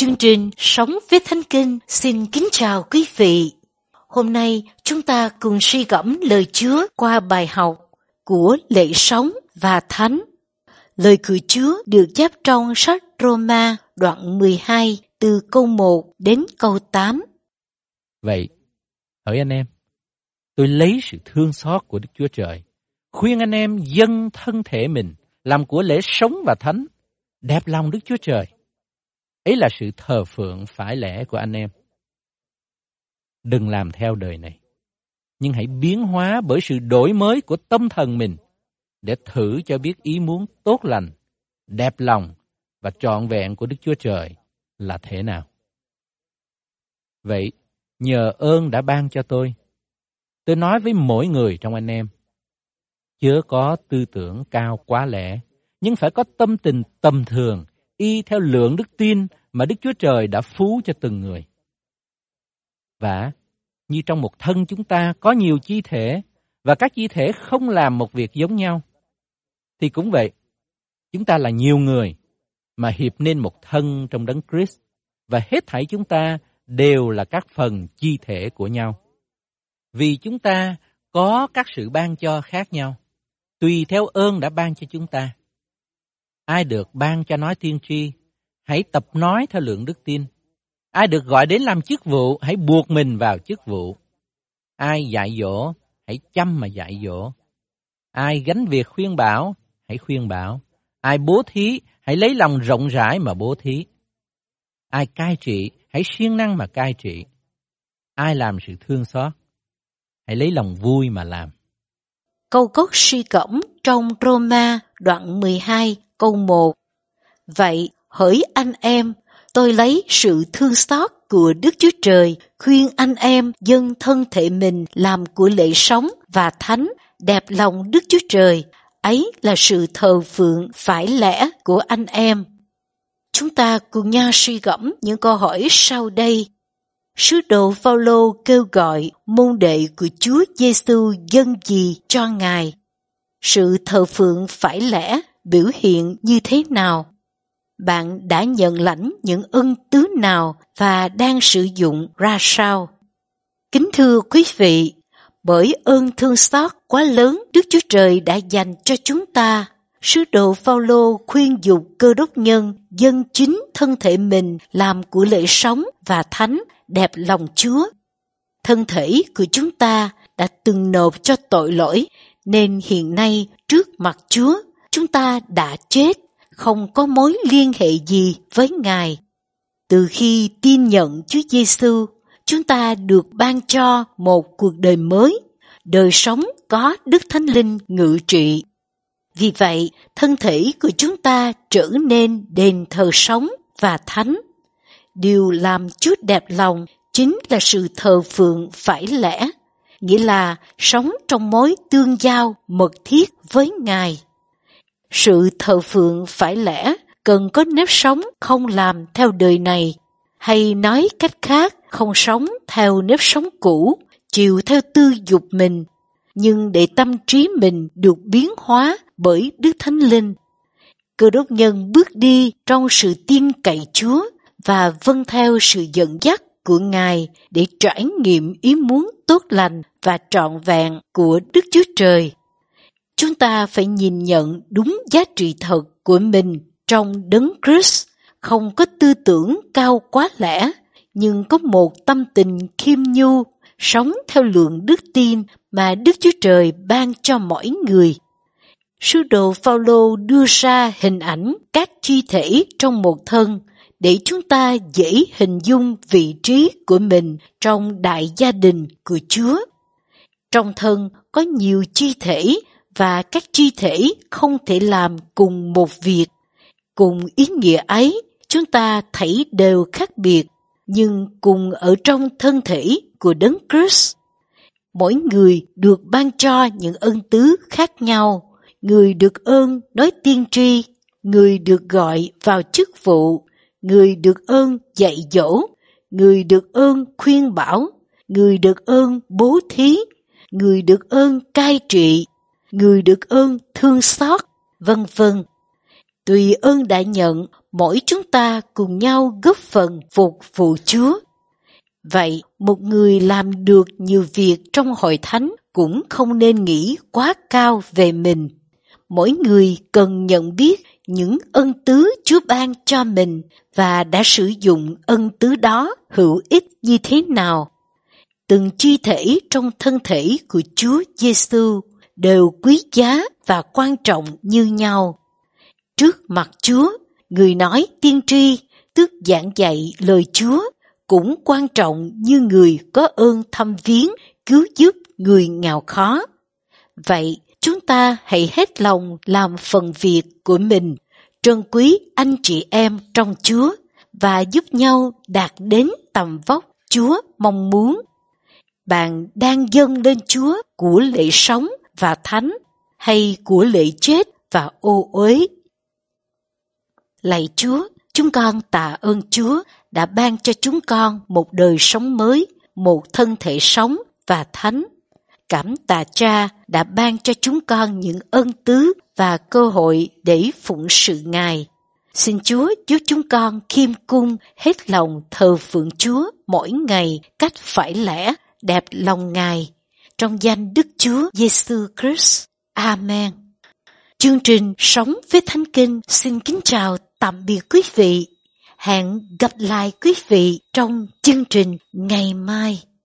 chương trình Sống với Thánh Kinh xin kính chào quý vị. Hôm nay chúng ta cùng suy gẫm lời Chúa qua bài học của lễ sống và thánh. Lời của Chúa được chép trong sách Roma đoạn 12 từ câu 1 đến câu 8. Vậy, hỡi anh em, tôi lấy sự thương xót của Đức Chúa Trời, khuyên anh em dâng thân thể mình làm của lễ sống và thánh, đẹp lòng Đức Chúa Trời. Ấy là sự thờ phượng phải lẽ của anh em. Đừng làm theo đời này, nhưng hãy biến hóa bởi sự đổi mới của tâm thần mình, để thử cho biết ý muốn tốt lành, đẹp lòng và trọn vẹn của Đức Chúa Trời là thế nào. Vậy, nhờ ơn đã ban cho tôi nói với mỗi người trong anh em, chớ có tư tưởng cao quá lẽ, nhưng phải có tâm tình tầm thường, y theo lượng đức tin mà Đức Chúa Trời đã phú cho từng người. Và như trong một thân chúng ta có nhiều chi thể, và các chi thể không làm một việc giống nhau, thì cũng vậy, chúng ta là nhiều người mà hiệp nên một thân trong Đấng Christ, và hết thảy chúng ta đều là các phần chi thể của nhau. Vì chúng ta có các sự ban cho khác nhau, tùy theo ơn đã ban cho chúng ta. Ai được ban cho nói tiên tri, hãy tập nói theo lượng đức tin. Ai được gọi đến làm chức vụ, hãy buộc mình vào chức vụ. Ai dạy dỗ, hãy chăm mà dạy dỗ. Ai gánh việc khuyên bảo, hãy khuyên bảo. Ai bố thí, hãy lấy lòng rộng rãi mà bố thí. Ai cai trị, hãy siêng năng mà cai trị. Ai làm sự thương xót, hãy lấy lòng vui mà làm. Câu gốc suy gẫm trong Roma đoạn 12 câu 1. Vậy, hỡi anh em, tôi lấy sự thương xót của Đức Chúa Trời khuyên anh em dâng thân thể mình làm của lễ sống và thánh, đẹp lòng Đức Chúa Trời. Ấy là sự thờ phượng phải lẽ của anh em. Chúng ta cùng nhau suy gẫm những câu hỏi sau đây. Sứ đồ Phao-lô kêu gọi môn đệ của Chúa Giêsu dâng gì cho Ngài? Sự thờ phượng phải lẽ biểu hiện như thế nào? Bạn đã nhận lãnh những ân tứ nào và đang sử dụng ra sao? Kính thưa quý vị, bởi ơn thương xót quá lớn Đức Chúa Trời đã dành cho chúng ta, sứ đồ Phao-lô khuyên dục Cơ Đốc nhân dâng chính thân thể mình làm của lễ sống và thánh, đẹp lòng Chúa. Thân thể của chúng ta đã từng nộp cho tội lỗi, nên hiện nay trước mặt Chúa, chúng ta đã chết, không có mối liên hệ gì với Ngài. Từ khi tin nhận Chúa Giêsu, chúng ta được ban cho một cuộc đời mới, đời sống có Đức Thánh Linh ngự trị. Vì vậy, thân thể của chúng ta trở nên đền thờ sống và thánh. Điều làm Chúa đẹp lòng chính là sự thờ phượng phải lẽ, nghĩa là sống trong mối tương giao mật thiết với Ngài. Sự thờ phượng phải lẽ cần có nếp sống không làm theo đời này, hay nói cách khác, không sống theo nếp sống cũ, chiều theo tư dục mình, nhưng để tâm trí mình được biến hóa bởi Đức Thánh Linh. Cơ Đốc nhân bước đi trong sự tin cậy Chúa và vâng theo sự dẫn dắt của Ngài để trải nghiệm ý muốn tốt lành và trọn vẹn của Đức Chúa Trời. Chúng ta phải nhìn nhận đúng giá trị thật của mình trong Đấng Christ, không có tư tưởng cao quá lẽ, nhưng có một tâm tình khiêm nhu, sống theo lượng đức tin mà Đức Chúa Trời ban cho mỗi người. Sứ đồ Phao-lô đưa ra hình ảnh các chi thể trong một thân để chúng ta dễ hình dung vị trí của mình trong đại gia đình của Chúa. Trong thân có nhiều chi thể và các chi thể không thể làm cùng một việc. Cùng ý nghĩa ấy, chúng ta thấy đều khác biệt, nhưng cùng ở trong thân thể của Đấng Christ. Mỗi người được ban cho những ân tứ khác nhau. Người được ơn nói tiên tri, người được gọi vào chức vụ, người được ơn dạy dỗ, người được ơn khuyên bảo, người được ơn bố thí, người được ơn cai trị, người được ơn thương xót, vân vân. Tùy ơn đã nhận, mỗi chúng ta cùng nhau góp phần phục vụ Chúa. Vậy, một người làm được nhiều việc trong hội thánh cũng không nên nghĩ quá cao về mình. Mỗi người cần nhận biết những ân tứ Chúa ban cho mình và đã sử dụng ân tứ đó hữu ích như thế nào. Từng chi thể trong thân thể của Chúa Giêsu đều quý giá và quan trọng như nhau. Trước mặt Chúa, người nói tiên tri, tức giảng dạy lời Chúa, cũng quan trọng như người có ơn thăm viếng, cứu giúp người nghèo khó. Vậy, chúng ta hãy hết lòng làm phần việc của mình, trân quý anh chị em trong Chúa và giúp nhau đạt đến tầm vóc Chúa mong muốn. Bạn đang dâng lên Chúa của lễ sống và thánh hay của lễ chết và ô uế? Lạy Chúa, chúng con tạ ơn Chúa đã ban cho chúng con một đời sống mới, một thân thể sống và thánh. Cảm tạ Cha đã ban cho chúng con những ân tứ và cơ hội để phụng sự Ngài. Xin Chúa giúp chúng con khiêm cung hết lòng thờ phượng Chúa mỗi ngày cách phải lẽ, đẹp lòng Ngài. Trong danh Đức Chúa Giêsu Christ. Amen. Chương trình Sống với Thánh Kinh xin kính chào tạm biệt quý vị. Hẹn gặp lại quý vị trong chương trình ngày mai.